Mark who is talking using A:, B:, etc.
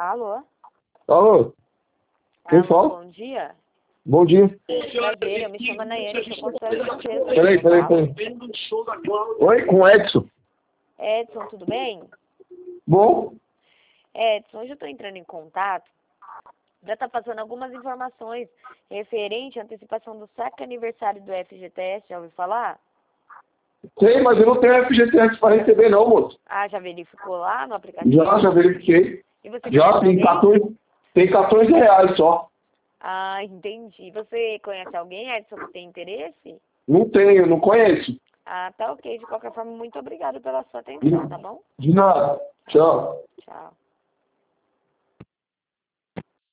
A: Alô?
B: Alô? Quem
A: Alô,
B: fala?
A: bom dia.
B: Bom dia.
A: Prazer, eu me chamo Nayane, sou consultora financeira.
B: Peraí. Oi, com Edson.
A: Edson, tudo bem?
B: Bom?
A: Edson, hoje eu estou entrando em contato para estar passando algumas informações referente à antecipação do saque aniversário do FGTS, já ouviu falar?
B: Sei, mas eu não tenho FGTS para receber não, moço.
A: Ah, já verificou lá no aplicativo?
B: Já verifiquei.
A: E você
B: Já
A: conhece alguém?
B: tem 14 reais só.
A: Ah, entendi. Você conhece alguém, Edson, que tem interesse?
B: Não tenho, não conheço.
A: Ah, tá ok. De qualquer forma, muito obrigada pela sua atenção, tá bom?
B: De nada. Tchau.
A: Tchau.